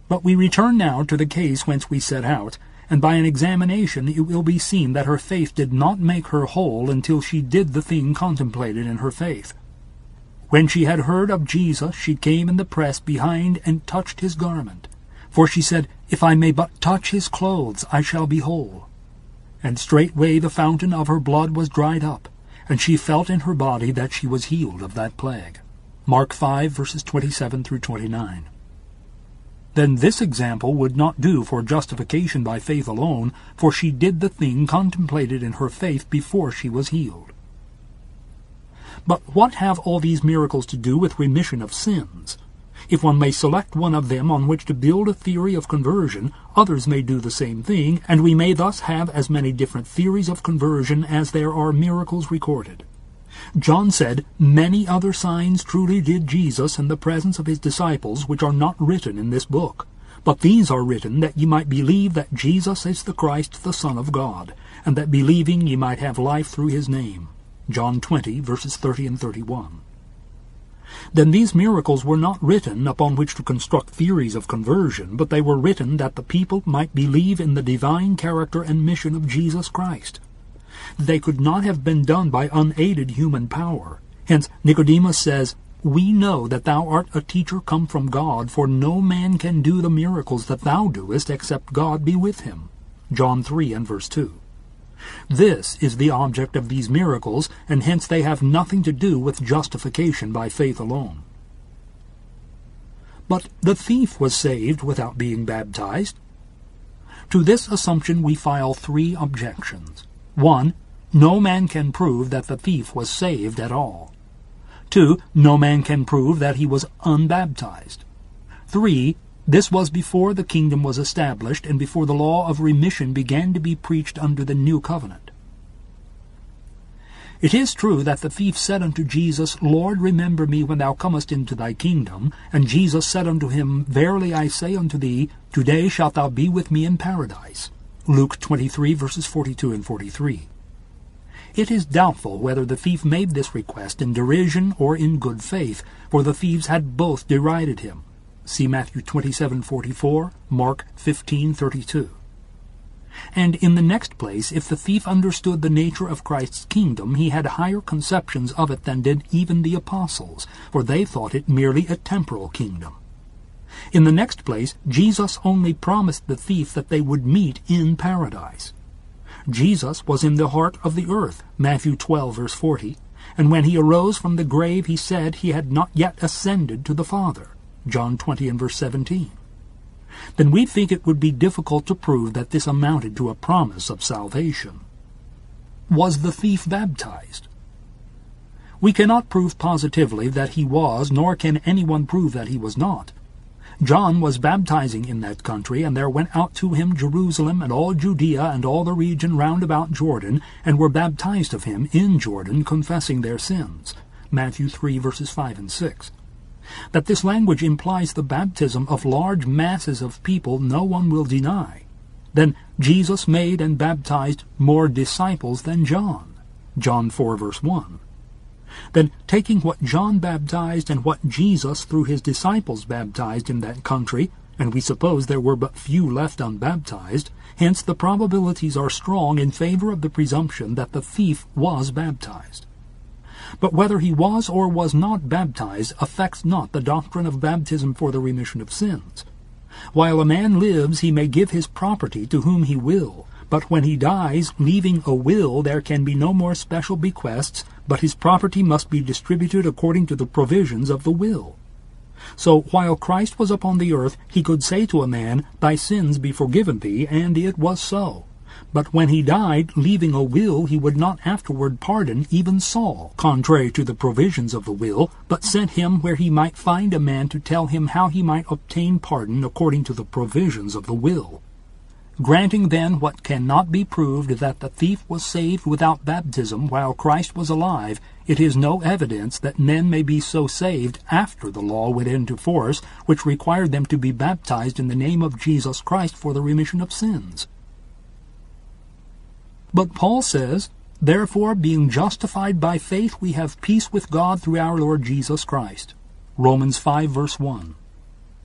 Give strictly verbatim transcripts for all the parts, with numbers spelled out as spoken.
But we return now to the case whence we set out, and by an examination it will be seen that her faith did not make her whole until she did the thing contemplated in her faith. When she had heard of Jesus, she came in the press behind and touched his garment. For she said, If I may but touch his clothes, I shall be whole. And straightway the fountain of her blood was dried up, and she felt in her body that she was healed of that plague. Mark five, verses twenty-seven through twenty-nine. Then this example would not do for justification by faith alone, for she did the thing contemplated in her faith before she was healed. But what have all these miracles to do with remission of sins? If one may select one of them on which to build a theory of conversion, others may do the same thing, and we may thus have as many different theories of conversion as there are miracles recorded. John said, Many other signs truly did Jesus in the presence of his disciples, which are not written in this book. But these are written that ye might believe that Jesus is the Christ, the Son of God, and that believing ye might have life through his name. John twenty, verses thirty and thirty-one. Then these miracles were not written upon which to construct theories of conversion, but they were written that the people might believe in the divine character and mission of Jesus Christ. They could not have been done by unaided human power. Hence Nicodemus says, We know that thou art a teacher come from God, for no man can do the miracles that thou doest, except God be with him. John three and verse two. This is the object of these miracles, and hence they have nothing to do with justification by faith alone. But the thief was saved without being baptized. To this assumption we file three objections. One, no man can prove that the thief was saved at all. Two, no man can prove that he was unbaptized. Three, this was before the kingdom was established and before the law of remission began to be preached under the new covenant. It is true that the thief said unto Jesus, Lord, remember me when thou comest into thy kingdom. And Jesus said unto him, Verily I say unto thee, Today shalt thou be with me in paradise. Luke twenty-three, verses forty-two and forty-three. It is doubtful whether the thief made this request in derision or in good faith, for the thieves had both derided him. See Matthew twenty-seven forty-four, Mark fifteen thirty-two. And in the next place, if the thief understood the nature of Christ's kingdom, he had higher conceptions of it than did even the apostles, for they thought it merely a temporal kingdom. In the next place, Jesus only promised the thief that they would meet in paradise. Jesus was in the heart of the earth, Matthew twelve, verse forty, and when he arose from the grave he said he had not yet ascended to the Father, John twenty and verse seventeen. Then we think it would be difficult to prove that this amounted to a promise of salvation. Was the thief baptized? We cannot prove positively that he was, nor can anyone prove that he was not. John was baptizing in that country, and there went out to him Jerusalem and all Judea and all the region round about Jordan, and were baptized of him in Jordan, confessing their sins. Matthew three, verses five and six. That this language implies the baptism of large masses of people no one will deny. Then Jesus made and baptized more disciples than John. John four, verse one. Then, taking what John baptized and what Jesus through his disciples baptized in that country, and we suppose there were but few left unbaptized, hence the probabilities are strong in favor of the presumption that the thief was baptized. But whether he was or was not baptized affects not the doctrine of baptism for the remission of sins. While a man lives, he may give his property to whom he will, but when he dies, leaving a will, there can be no more special bequests, but his property must be distributed according to the provisions of the will. So while Christ was upon the earth, he could say to a man, Thy sins be forgiven thee, and it was so. But when he died, leaving a will, he would not afterward pardon even Saul, contrary to the provisions of the will, but sent him where he might find a man to tell him how he might obtain pardon according to the provisions of the will. Granting then what cannot be proved, that the thief was saved without baptism while Christ was alive, it is no evidence that men may be so saved after the law went into force, which required them to be baptized in the name of Jesus Christ for the remission of sins. But Paul says, Therefore, being justified by faith, we have peace with God through our Lord Jesus Christ. Romans five, verse one.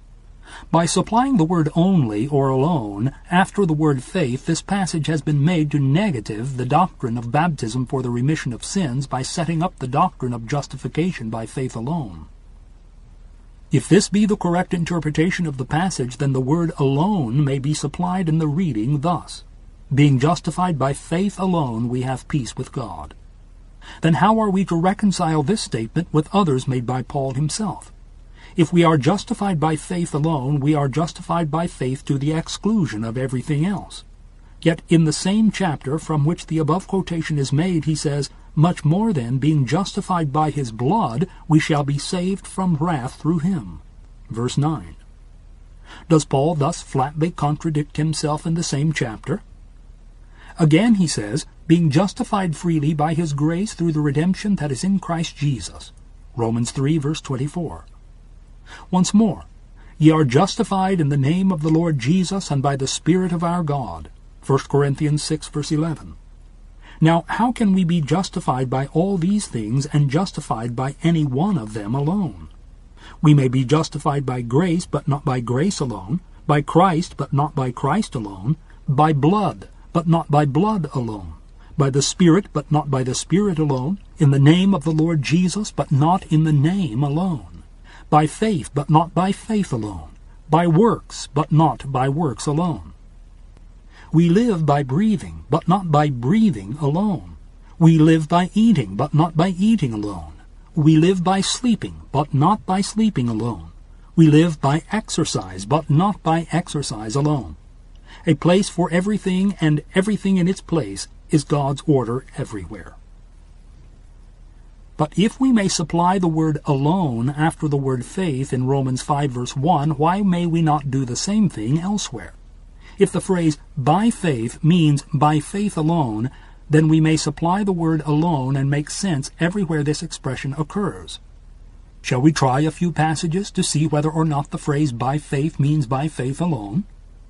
By supplying the word only or alone after the word faith, this passage has been made to negative the doctrine of baptism for the remission of sins by setting up the doctrine of justification by faith alone. If this be the correct interpretation of the passage, then the word alone may be supplied in the reading thus: being justified by faith alone, we have peace with God. Then how are we to reconcile this statement with others made by Paul himself? If we are justified by faith alone, we are justified by faith to the exclusion of everything else. Yet in the same chapter from which the above quotation is made, he says, "Much more then, being justified by his blood, we shall be saved from wrath through him." Verse nine. Does Paul thus flatly contradict himself in the same chapter? Again he says, "Being justified freely by his grace through the redemption that is in Christ Jesus." Romans three, verse twenty-four. Once more, "Ye are justified in the name of the Lord Jesus and by the Spirit of our God." First Corinthians six, verse eleven. Now, how can we be justified by all these things and justified by any one of them alone? We may be justified by grace, but not by grace alone, by Christ, but not by Christ alone, by blood, but not by blood alone, by the Spirit, but not by the Spirit alone, in the name of the Lord Jesus, but not in the name alone, by faith, but not by faith alone, by works, but not by works alone. We live by breathing, but not by breathing alone. We live by eating, but not by eating alone. We live by sleeping, but not by sleeping alone. We live by exercise, but not by exercise alone. A place for everything, and everything in its place, is God's order everywhere. But if we may supply the word alone after the word faith in Romans five, verse one, why may we not do the same thing elsewhere? If the phrase by faith means by faith alone, then we may supply the word alone and make sense everywhere this expression occurs. Shall we try a few passages to see whether or not the phrase by faith means by faith alone?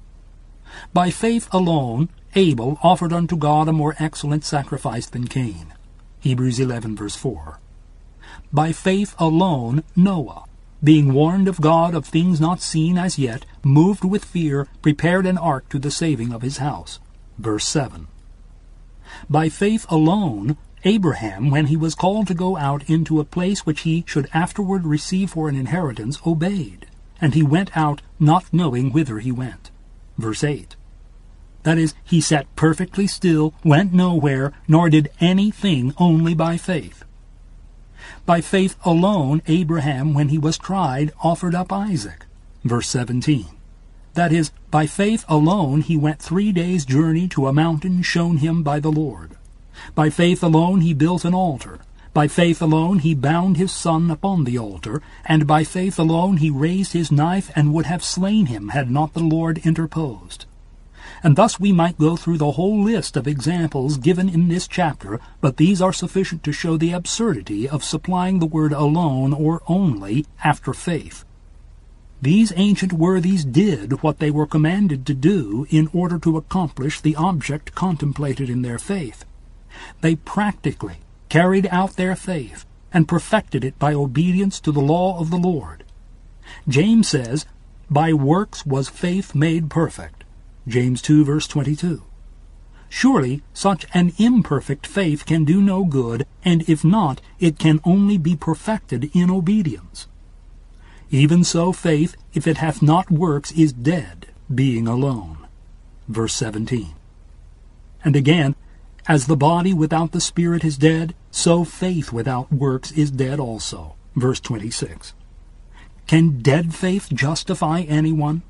By faith alone, Abel offered unto God a more excellent sacrifice than Cain. Hebrews eleven, verse four. By faith alone, Noah, being warned of God of things not seen as yet, moved with fear, prepared an ark to the saving of his house. Verse seven. By faith alone, Abraham, when he was called to go out into a place which he should afterward receive for an inheritance, obeyed, and he went out not knowing whither he went. Verse eight. That is, he sat perfectly still, went nowhere, nor did anything only by faith. By faith alone, Abraham, when he was tried, offered up Isaac. Verse seventeen. That is, by faith alone he went three days' journey to a mountain shown him by the Lord. By faith alone he built an altar. By faith alone he bound his son upon the altar. And by faith alone he raised his knife and would have slain him had not the Lord interposed. And thus we might go through the whole list of examples given in this chapter, but these are sufficient to show the absurdity of supplying the word alone or only after faith. These ancient worthies did what they were commanded to do in order to accomplish the object contemplated in their faith. They practically carried out their faith and perfected it by obedience to the law of the Lord. James says, "By works was faith made perfect." James two, verse twenty-two. Surely such an imperfect faith can do no good, and if not, it can only be perfected in obedience. Even so faith, if it hath not works, is dead, being alone. Verse seventeen. And again, as the body without the spirit is dead, so faith without works is dead also. Verse twenty-six. Can dead faith justify anyone?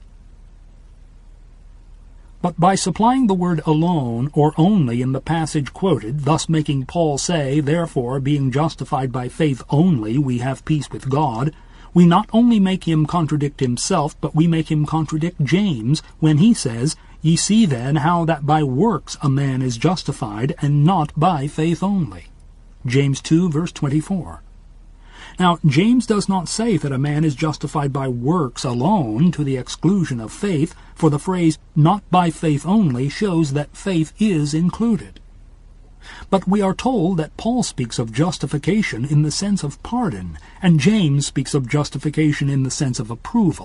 But by supplying the word alone or only in the passage quoted, thus making Paul say, "Therefore, being justified by faith only, we have peace with God," we not only make him contradict himself, but we make him contradict James when he says, "Ye see then how that by works a man is justified, and not by faith only." James two, verse twenty-four. Now, James does not say that a man is justified by works alone to the exclusion of faith, for the phrase "not by faith only" shows that faith is included. But we are told that Paul speaks of justification in the sense of pardon, and James speaks of justification in the sense of approval.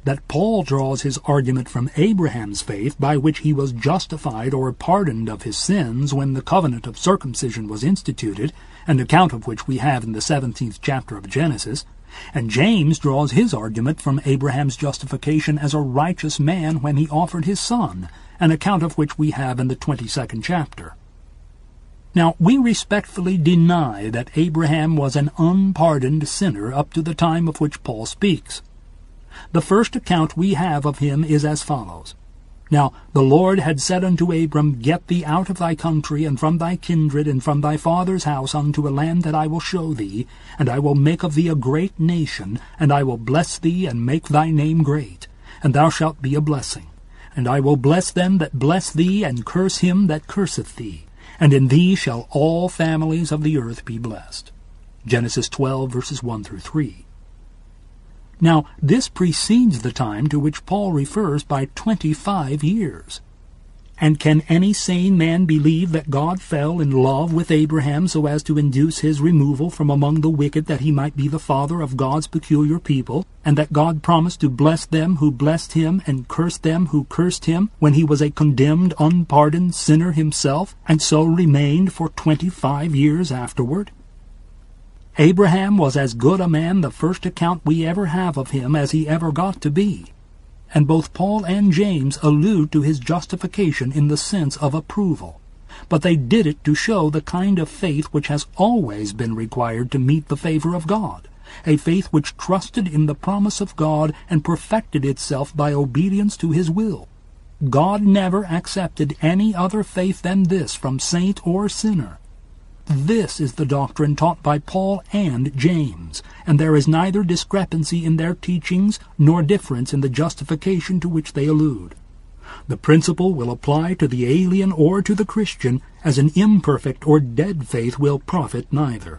that Paul draws his argument from Abraham's faith, by which he was justified or pardoned of his sins when the covenant of circumcision was instituted, an account of which we have in the seventeenth chapter of Genesis, and James draws his argument from Abraham's justification as a righteous man when he offered his son, an account of which we have in the twenty-second chapter. Now, we respectfully deny that Abraham was an unpardoned sinner up to the time of which Paul speaks. The first account we have of him is as follows. Now the Lord had said unto Abram, Get thee out of thy country, and from thy kindred, and from thy father's house, unto a land that I will show thee, and I will make of thee a great nation, and I will bless thee, and make thy name great, and thou shalt be a blessing. And I will bless them that bless thee, and curse him that curseth thee. And in thee shall all families of the earth be blessed. Genesis twelve, verses one through three. Now, this precedes the time to which Paul refers by twenty-five years. And can any sane man believe that God fell in love with Abraham so as to induce his removal from among the wicked, that he might be the father of God's peculiar people, and that God promised to bless them who blessed him and curse them who cursed him, when he was a condemned, unpardoned sinner himself, and so remained for twenty-five years afterward? Abraham was as good a man, the first account we ever have of him, as he ever got to be. And both Paul and James allude to his justification in the sense of approval. But they did it to show the kind of faith which has always been required to meet the favor of God, a faith which trusted in the promise of God and perfected itself by obedience to his will. God never accepted any other faith than this from saint or sinner. This is the doctrine taught by Paul and James, and there is neither discrepancy in their teachings nor difference in the justification to which they allude. The principle will apply to the alien or to the Christian, as an imperfect or dead faith will profit neither.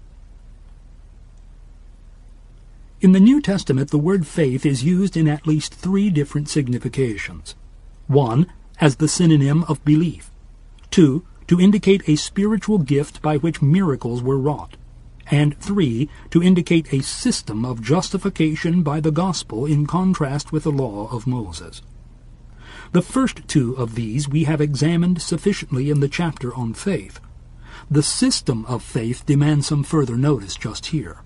In the New Testament, the word faith is used in at least three different significations. One, as the synonym of belief. Two, to indicate a spiritual gift by which miracles were wrought. And three, to indicate a system of justification by the gospel in contrast with the law of Moses. The first two of these we have examined sufficiently in the chapter on faith. The system of faith demands some further notice just here.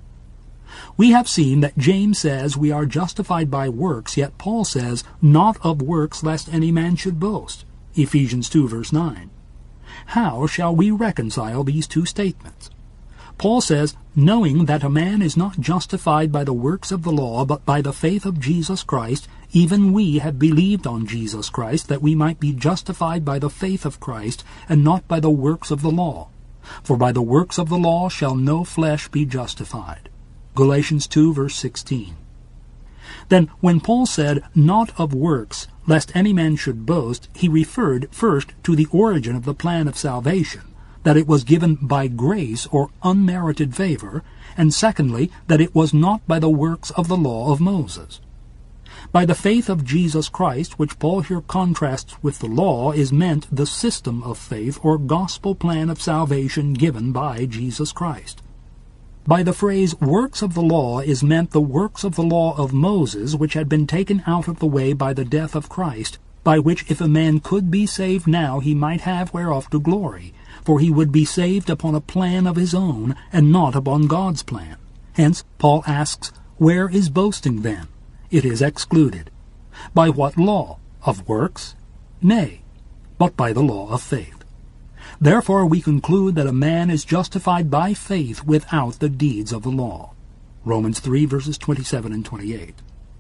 We have seen that James says we are justified by works, yet Paul says, not of works lest any man should boast. Ephesians two, verse nine. How shall we reconcile these two statements? Paul says, knowing that a man is not justified by the works of the law, but by the faith of Jesus Christ, even we have believed on Jesus Christ, that we might be justified by the faith of Christ, and not by the works of the law. For by the works of the law shall no flesh be justified. Galatians two, verse sixteen. Then, when Paul said, not of works, lest any man should boast, he referred first to the origin of the plan of salvation, that it was given by grace or unmerited favor, and secondly, that it was not by the works of the law of Moses. By the faith of Jesus Christ, which Paul here contrasts with the law, is meant the system of faith or gospel plan of salvation given by Jesus Christ. By the phrase works of the law is meant the works of the law of Moses, which had been taken out of the way by the death of Christ, by which if a man could be saved now he might have whereof to glory, for he would be saved upon a plan of his own, and not upon God's plan. Hence Paul asks, where is boasting then? It is excluded. By what law? Of works? Nay, but by the law of faith. Therefore we conclude that a man is justified by faith without the deeds of the law. Romans three, verses twenty-seven and twenty-eight.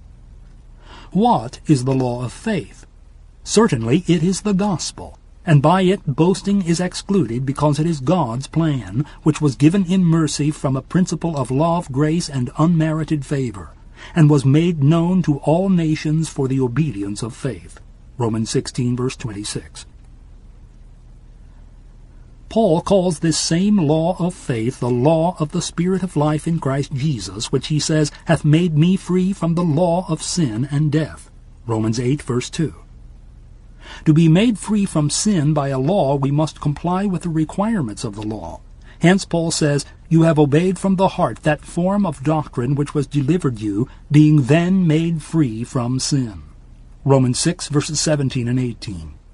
What is the law of faith? Certainly it is the gospel, and by it boasting is excluded, because it is God's plan, which was given in mercy from a principle of love, grace, and unmerited favor, and was made known to all nations for the obedience of faith. Romans sixteen, verse twenty-six. Paul calls this same law of faith the law of the Spirit of life in Christ Jesus, which he says hath made me free from the law of sin and death. Romans eight, verse two. To be made free from sin by a law, we must comply with the requirements of the law, Hence Paul says, "You have obeyed from the heart that form of doctrine which was delivered you, being then made free from sin." Romans six, verses seventeen and eighteen.